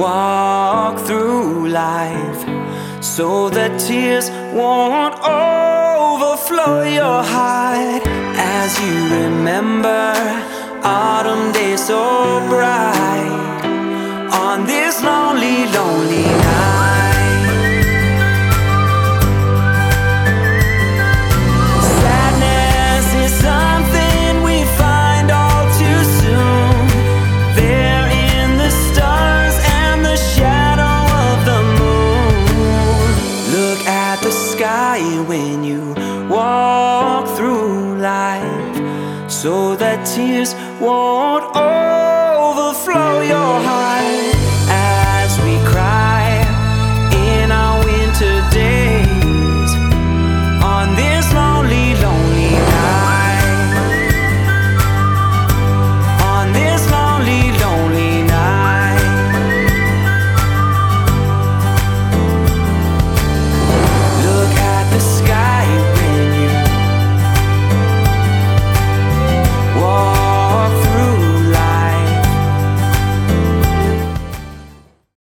walk through life, so the tears won't overflow your heart. As you remember autumn days so bright on this lonely, lonely night. Sadness is something we find all too soon. There in the stars and the shadow of the moon. Look at the sky when you walk through life, so that tears won't